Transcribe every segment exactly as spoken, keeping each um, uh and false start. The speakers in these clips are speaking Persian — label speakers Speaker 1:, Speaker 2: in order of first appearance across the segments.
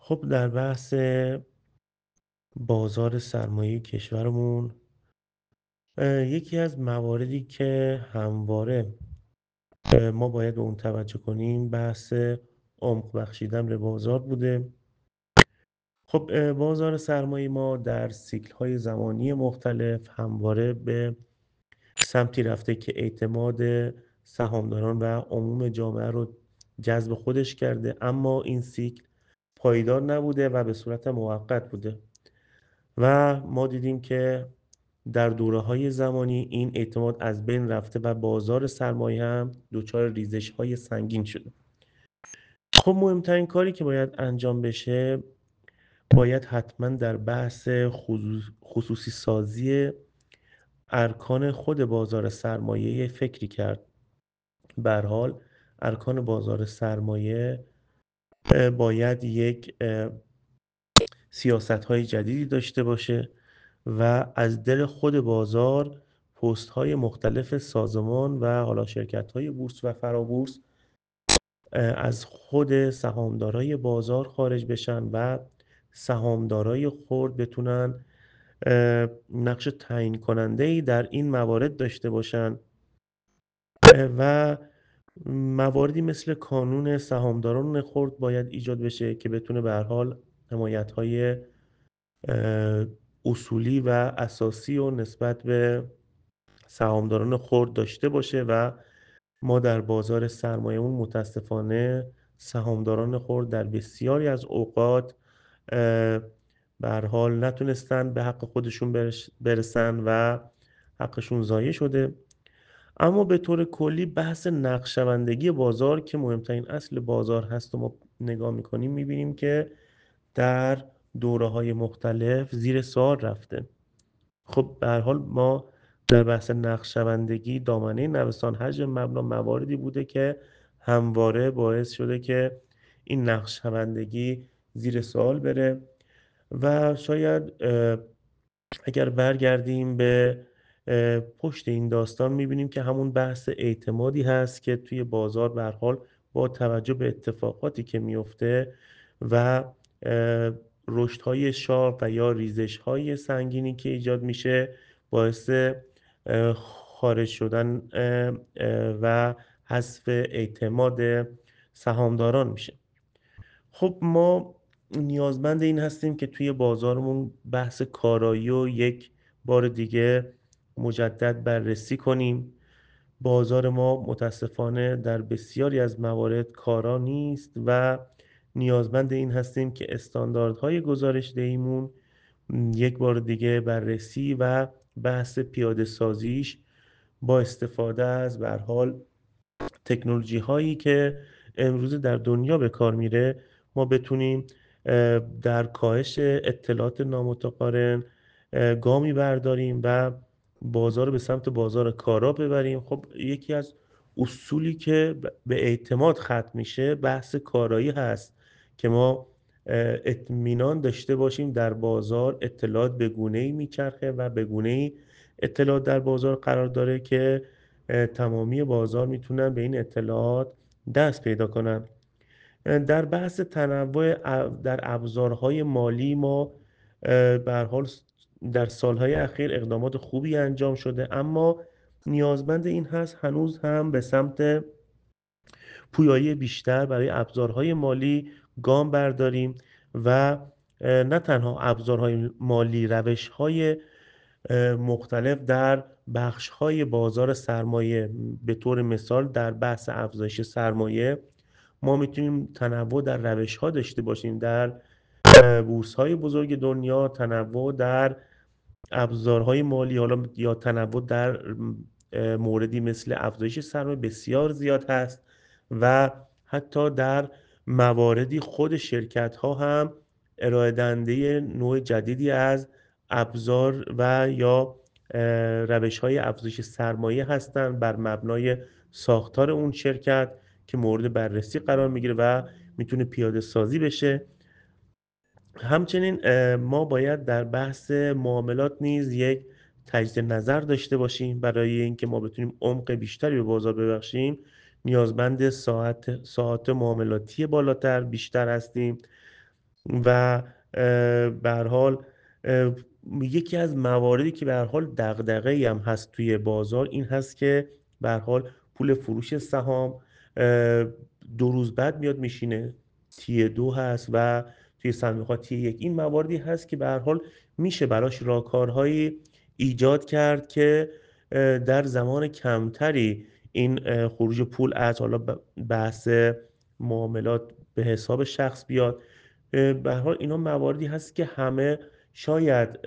Speaker 1: خب در بحث بازار سرمایه کشورمون اه، یکی از مواردی که همواره اه، ما باید به اون توجه کنیم بحث عمق بخشیدن به بازار بوده. خب اه، بازار سرمایه ما در سیکل های زمانی مختلف همواره به سمتی رفته که اعتماد سهامداران و عموم جامعه رو جذب خودش کرده، اما این سیکل پایدار نبوده و به صورت موقت بوده و ما دیدیم که در دوره‌های زمانی این اعتماد از بین رفته و بازار سرمایه هم دچار ریزش‌های سنگین شده. خب مهمترین کاری که باید انجام بشه، باید حتما در بحث خصوص- خصوصی سازی ارکان خود بازار سرمایه فکری کرد. به هر حال ارکان بازار سرمایه اه، باید یک سیاست‌های جدیدی داشته باشه و از دل خود بازار پست‌های مختلف سازمان و حالا شرکت‌های بورس و فرابورس اه، از خود سهامدارای بازار خارج بشن و سهامدارای خرد بتونن اه، نقش تعیین کننده‌ای در این موارد داشته باشن اه، و مواردی مثل کانون سهامداران خرد باید ایجاد بشه که بتونه به هر حال حمایت‌های اه، اصولی و اساسی و نسبت به سهامداران خرد داشته باشه و ما در بازار سرمایه‌مون متاسفانه سهامداران خرد در بسیاری از اوقات اه، به هر حال نتونستن به حق خودشون برش- برسن و حقشون ضایع شده. اما به طور کلی بحث نقشبندگی بازار که مهمترین اصل بازار هست و ما نگاه میکنیم میبینیم که در دوره‌های مختلف زیر سوال رفته. خب به هر حال ما در بحث نقشبندگی دامنه نوسان حجم مبنا مواردی بوده که همواره باعث شده که این نقشبندگی زیر سوال بره و شاید اه، اگر برگردیم به اه، پشت این داستان میبینیم که همون بحث اعتمادی هست که توی بازار به هر حال با توجه به اتفاقاتی که میفته و اه، رشدهای شاه و یا ریزشهای سنگینی که ایجاد میشه باعث اه، خارج شدن اه، اه، و حذف اعتماد سهامداران میشه. خب ما نیازمند این هستیم که توی بازارمون بحث کارایی و یک بار دیگه مجدد بررسی کنیم. بازار ما متاسفانه در بسیاری از موارد کارا نیست و نیازمند این هستیم که استانداردهای گزارش دهیمون یک بار دیگه بررسی و بحث پیاده سازیش با استفاده از به هر حال تکنولوژی هایی که امروزه در دنیا به کار میره ما بتونیم اه، در کاهش اطلاعات نامتقارن اه، گامی برداریم و بازار رو به سمت بازار کارا ببریم. خب یکی از اصولی که ب- به اعتماد ختم میشه بحث کارایی هست که ما اه، اطمینان داشته باشیم در بازار اطلاعات به گونه‌ای میچرخه و به گونه‌ای اطلاعات در بازار قرار داره که اه، تمامی بازار میتونن به این اطلاعات دست پیدا کنن. اه، در بحث تنوع اب- در ابزارهای مالی ما اه، به هر حال س- در سالهای اخیر اقدامات خوبی انجام شده، اما نیازمند این هست هنوز هم به سمت پویایی بیشتر برای ابزارهای مالی گام برداریم و اه، نه تنها ابزارهای مالی، روش‌های اه، مختلف در بخش‌های بازار سرمایه. به طور مثال در بحث افزایش سرمایه ما میتونیم تنوع در روش‌ها داشته باشیم، در اه، بورس‌های بزرگ دنیا تنوع در ابزارهای مالی حالا یا تنوع در اه، موردی مثل افزایش سرمایه بسیار زیاد هست و حتی در مواردی خود شرکت ها هم ارائه دهنده نوع جدیدی از ابزار و یا روش های افزایش سرمایه هستند بر مبنای ساختار اون شرکت که مورد بررسی قرار میگیره و میتونه پیاده سازی بشه. همچنین اه، ما باید در بحث معاملات نیز یک تجدید نظر داشته باشیم. برای اینکه ما بتونیم عمق بیشتری به بازار ببخشیم نیازمند ساعت ساعات معاملاتی بالاتر بیشتر هستیم و به هر حال یکی از مواردی که به هر حال دغدغه‌ای هم هست توی بازار این هست که به هر حال پول فروش سهام دو روز بعد میاد میشینه، تی دو هست و توی سهمیه‌ها تی یک. این مواردی هست که به هر حال میشه براش راهکارهایی ایجاد کرد که در زمان کمتری این خروج پول از حالا بحث معاملات به حساب شخص بیاد. به هر حال اینا مواردی هست که همه شاید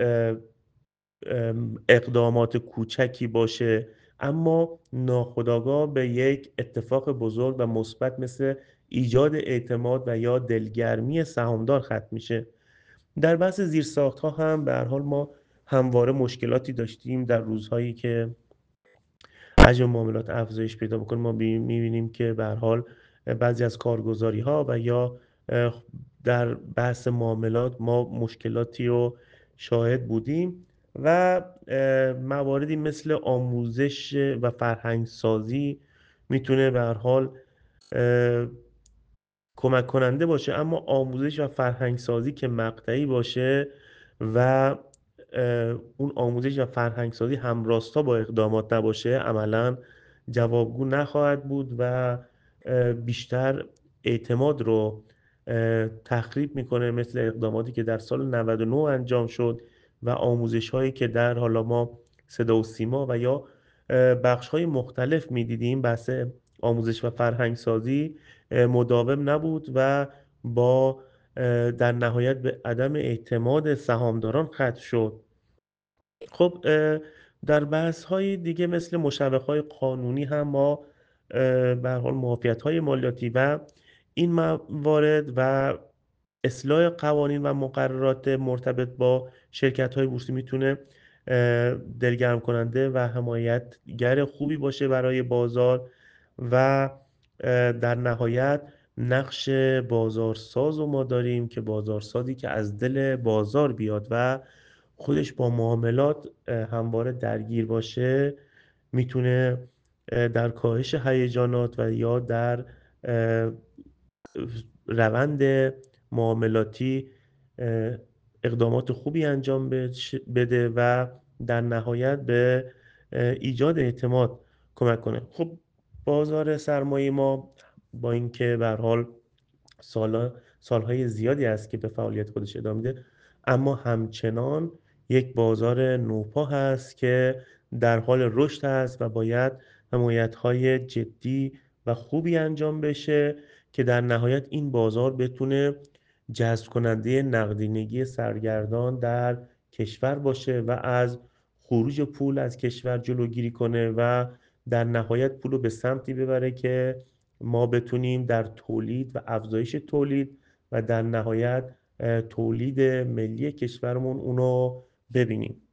Speaker 1: اقدامات کوچکی باشه اما ناخودآگاه به یک اتفاق بزرگ و مثبت مثل ایجاد اعتماد و یا دلگرمی سهامدار ختم میشه. در بحث زیرساخت‌ها هم به هر حال ما همواره مشکلاتی داشتیم در روزهایی که حجم معاملات افزایش پیدا بکنه. ما می‌بینیم که به هر حال بعضی از کارگزاری‌ها و یا در بحث معاملات ما مشکلاتی رو شاهد بودیم و مواردی مثل آموزش و فرهنگ‌سازی میتونه به هر حال کمک کننده باشه، اما آموزش و فرهنگ‌سازی که مقطعی باشه و اون آموزش و فرهنگ‌سازی همراستا با اقدامات نباشه عملاً جوابگو نخواهد بود و بیشتر اعتماد رو تخریب میکنه، مثل اقداماتی که در سال نود و نه انجام شد و آموزش‌هایی که در حالا ما صدا و سیما و یا بخش‌های مختلف می‌دیدیم. بحث آموزش و فرهنگ‌سازی مداوم نبود و با در نهایت به عدم اعتماد سهامداران ختم شد. خب در بحث‌های دیگه مثل مشوق‌های قانونی هم ما به هر حال معافیت‌های مالیاتی و این موارد و اصلاح قوانین و مقررات مرتبط با شرکت‌های بورسی میتونه دلگرم کننده و حمایتگر خوبی باشه برای بازار و در نهایت نقش بازارساز رو ما داریم که بازارسازی که از دل بازار بیاد و خودش با معاملات همواره درگیر باشه میتونه در کاهش هیجانات و یا در روند معاملاتی اقدامات خوبی انجام بده و در نهایت به ایجاد اعتماد کمک کنه. خب بازار سرمایه ما با اینکه به هر حال سالا سالهای زیادی است که به فعالیت خودش ادامه میده اما همچنان یک بازار نوپا هست که در حال رشد است و باید حمایت‌های جدی و خوبی انجام بشه که در نهایت این بازار بتونه جذب کننده نقدینگی سرگردان در کشور باشه و از خروج پول از کشور جلوگیری کنه و در نهایت پول رو به سمتی ببره که ما بتونیم در تولید و افزایش تولید و در نهایت تولید ملی کشورمون اونو ببینیم.